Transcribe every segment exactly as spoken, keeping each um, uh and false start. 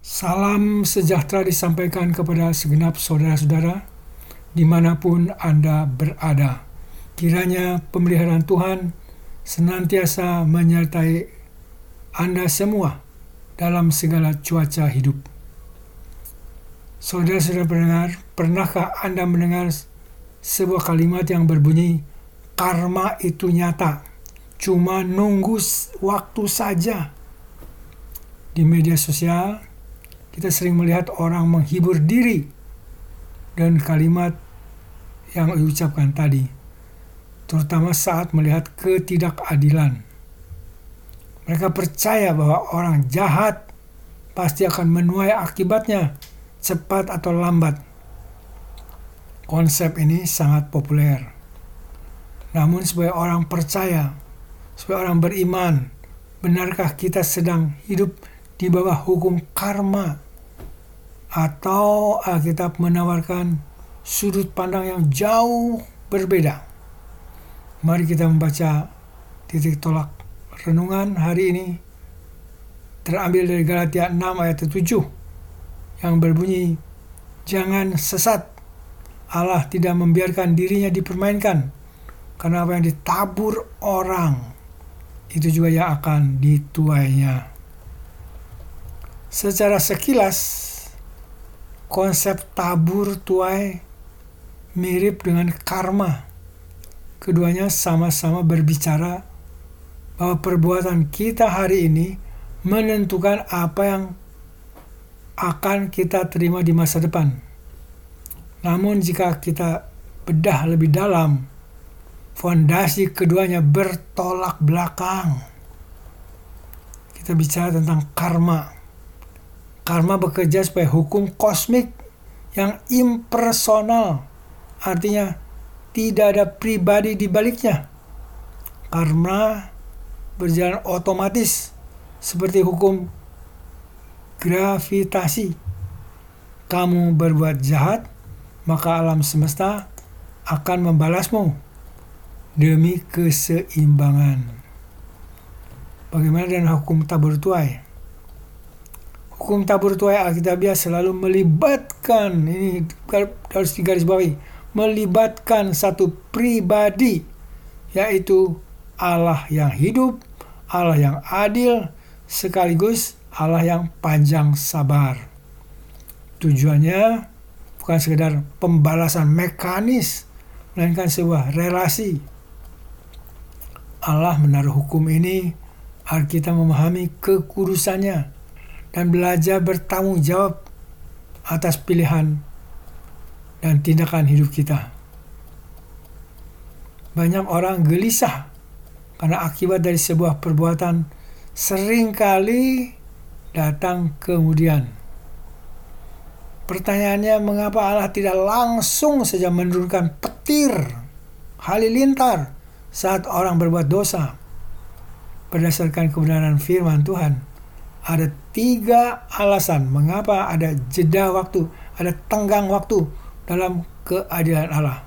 Salam sejahtera disampaikan kepada segenap saudara-saudara dimanapun Anda berada. Kiranya pemeliharaan Tuhan senantiasa menyertai Anda semua dalam segala cuaca hidup. Saudara-saudara pendengar, pernahkah Anda mendengar sebuah kalimat yang berbunyi, karma itu nyata, cuma nunggu waktu saja? Di media sosial, kita sering melihat orang menghibur diri dan kalimat yang diucapkan tadi, terutama saat melihat ketidakadilan. Mereka percaya bahwa orang jahat pasti akan menuai akibatnya, cepat atau lambat. Konsep ini sangat populer. Namun sebagai orang percaya, sebagai orang beriman, benarkah kita sedang hidup di bawah hukum karma, atau Alkitab menawarkan sudut pandang yang jauh berbeda? Mari kita membaca titik tolak renungan hari ini, terambil dari Galatia enam ayat tujuh yang berbunyi, jangan sesat, Allah tidak membiarkan dirinya dipermainkan, karena apa yang ditabur orang itu juga yang akan dituainya. Secara sekilas, konsep tabur tuai mirip dengan karma. Keduanya sama-sama berbicara bahwa perbuatan kita hari ini menentukan apa yang akan kita terima di masa depan. Namun jika kita bedah lebih dalam, fondasi keduanya bertolak belakang. Kita bicara tentang karma. Karma bekerja sebagai hukum kosmik yang impersonal, artinya tidak ada pribadi di baliknya. Karma berjalan otomatis seperti hukum gravitasi. Kamu berbuat jahat, maka alam semesta akan membalasmu demi keseimbangan. Bagaimana dengan hukum tabur tuai? Hukum tabur tuai Alkitabiah selalu melibatkan, ini harus digarisbawahi, melibatkan satu pribadi, yaitu Allah yang hidup, Allah yang adil, sekaligus Allah yang panjang sabar. Tujuannya bukan sekedar pembalasan mekanis, melainkan sebuah relasi. Allah menaruh hukum ini agar kita memahami kekudusannya dan belajar bertanggung jawab atas pilihan dan tindakan hidup kita. Banyak orang gelisah karena akibat dari sebuah perbuatan seringkali datang kemudian. Pertanyaannya, mengapa Allah tidak langsung saja menurunkan petir halilintar saat orang berbuat dosa? Berdasarkan kebenaran firman Tuhan, ada tiga alasan mengapa ada jeda waktu, ada tenggang waktu dalam keadilan Allah.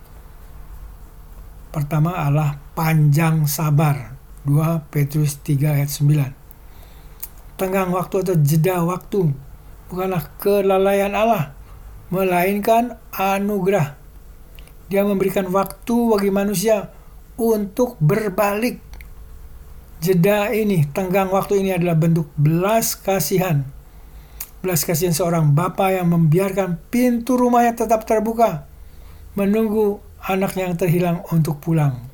Pertama, Allah panjang sabar. dua Petrus tiga ayat sembilan. Tenggang waktu atau jeda waktu bukanlah kelalaian Allah, melainkan anugerah. Dia memberikan waktu bagi manusia untuk berbalik. Jeda ini, tenggang waktu ini adalah bentuk belas kasihan. Belas kasihan seorang bapa yang membiarkan pintu rumahnya tetap terbuka, menunggu anaknya yang terhilang untuk pulang.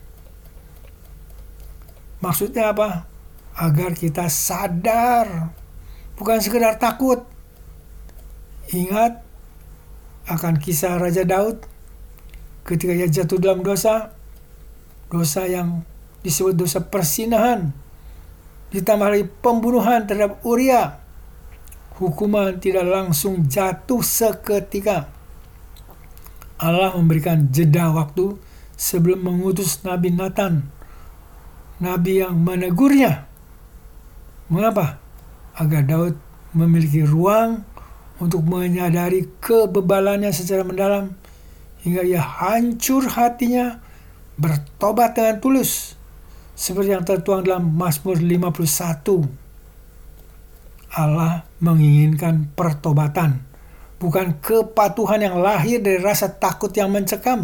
Maksudnya apa? Agar kita sadar, bukan sekedar takut. Ingat akan kisah Raja Daud ketika ia jatuh dalam dosa, dosa yang disebut dosa persinahan, ditambah lagi pembunuhan terhadap Uria. Hukuman tidak langsung jatuh seketika. Allah memberikan jeda waktu sebelum mengutus Nabi Nathan, nabi yang menegurnya. Mengapa? Agar Daud memiliki ruang untuk menyadari kebebalannya secara mendalam, hingga ia hancur hatinya, bertobat dengan tulus, seperti yang tertuang dalam Mazmur lima puluh satu. Allah menginginkan pertobatan, bukan kepatuhan yang lahir dari rasa takut yang mencekam.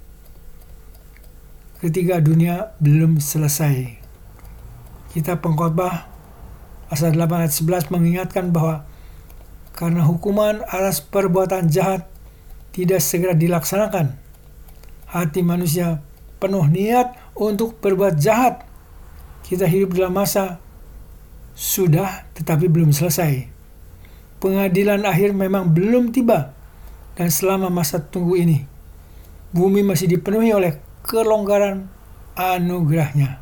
Ketika dunia belum selesai. Kitab Pengkhotbah pasal delapan ayat sebelas mengingatkan bahwa karena hukuman atas perbuatan jahat tidak segera dilaksanakan, hati manusia penuh niat untuk berbuat jahat. Kita hidup dalam masa sudah tetapi belum selesai. Pengadilan akhir memang belum tiba, dan selama masa tunggu ini, bumi masih dipenuhi oleh kelonggaran anugerah-Nya.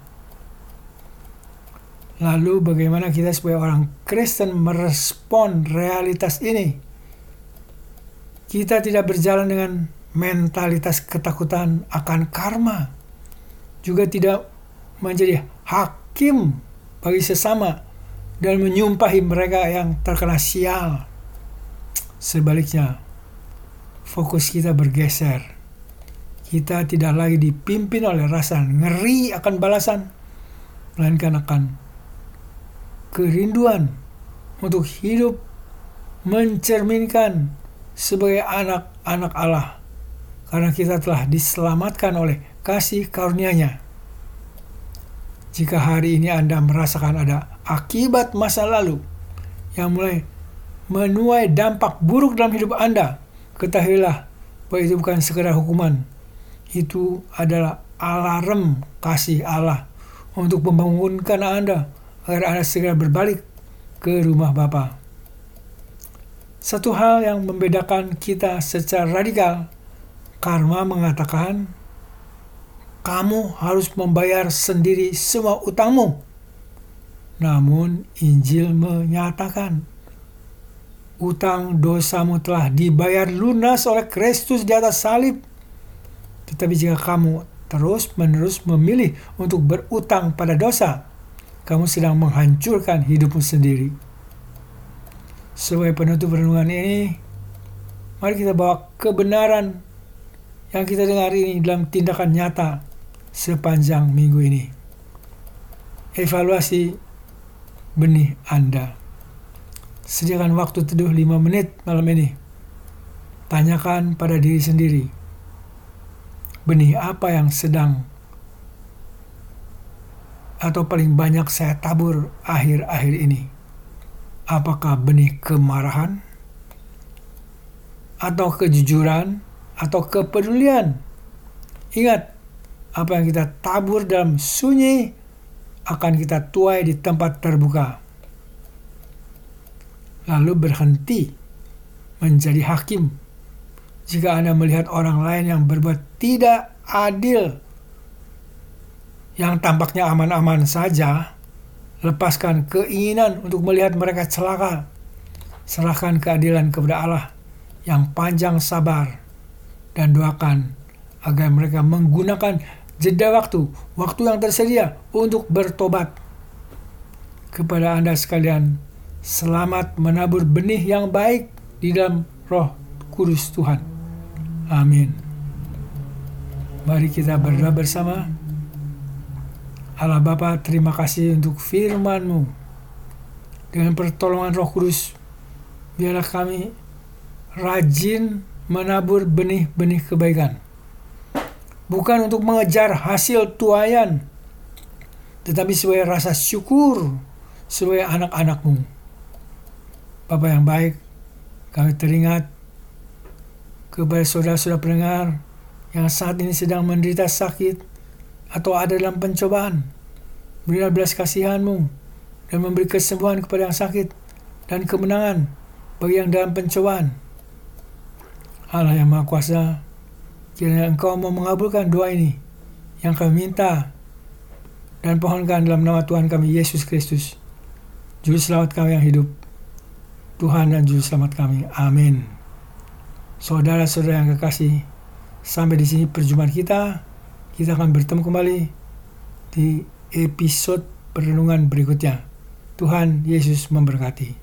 Lalu bagaimana kita sebagai orang Kristen merespon realitas ini? Kita tidak berjalan dengan mentalitas ketakutan akan karma, juga tidak menjadi hakim bagi sesama dan menyumpahi mereka yang terkena sial. Sebaliknya, fokus kita bergeser. Kita tidak lagi dipimpin oleh rasa ngeri akan balasan, melainkan akan kerinduan untuk hidup mencerminkan sebagai anak-anak Allah, karena kita telah diselamatkan oleh kasih karunia-Nya. Jika hari ini Anda merasakan ada akibat masa lalu yang mulai menuai dampak buruk dalam hidup Anda, ketahuilah bahwa itu bukan sekedar hukuman. Itu adalah alarm kasih Allah untuk membangunkan Anda agar Anda segera berbalik ke rumah Bapa. Satu hal yang membedakan kita secara radikal, karma mengatakan kamu harus membayar sendiri semua utangmu. Namun Injil menyatakan utang dosamu telah dibayar lunas oleh Kristus di atas salib. Tetapi jika kamu terus-menerus memilih untuk berutang pada dosa, kamu sedang menghancurkan hidupmu sendiri. Sebagai penutup renungan ini, mari kita bawa kebenaran yang kita dengar ini dalam tindakan nyata sepanjang minggu ini. Evaluasi benih Anda. Sediakan waktu teduh lima menit malam ini. Tanyakan pada diri sendiri, benih apa yang sedang atau paling banyak saya tabur akhir-akhir ini? Apakah benih kemarahan, atau kejujuran, atau kepedulian? Ingat, apa yang kita tabur dalam sunyi akan kita tuai di tempat terbuka. Lalu berhenti menjadi hakim. Jika Anda melihat orang lain yang berbuat tidak adil, yang tampaknya aman-aman saja, lepaskan keinginan untuk melihat mereka celaka. Serahkan keadilan kepada Allah yang panjang sabar, dan doakan agar mereka menggunakan jeda waktu, waktu yang tersedia untuk bertobat. Kepada Anda sekalian, selamat menabur benih yang baik di dalam Roh Kudus Tuhan. Amin. Mari kita berdoa bersama. Allah Bapa, terima kasih untuk firman-Mu. Dengan pertolongan Roh Kudus, biarlah kami rajin menabur benih-benih kebaikan. Bukan untuk mengejar hasil tuaian, tetapi sebagai rasa syukur sebagai anak-anak-Mu. Bapa yang baik, kami teringat kepada saudara-saudara pendengar yang saat ini sedang menderita sakit atau ada dalam pencobaan. Berilah belas kasihan-Mu dan memberi kesembuhan kepada yang sakit dan kemenangan bagi yang dalam pencobaan. Allah yang Maha Kuasa, kiranya Engkau mau mengabulkan doa ini yang kami minta dan pohonkan dalam nama Tuhan kami Yesus Kristus, Juru Selamat kami yang hidup, Tuhan dan Juru Selamat kami. Amin. Saudara-saudara yang kekasih, sampai di sini perjumpaan kita. Kita akan bertemu kembali di episode perenungan berikutnya. Tuhan Yesus memberkati.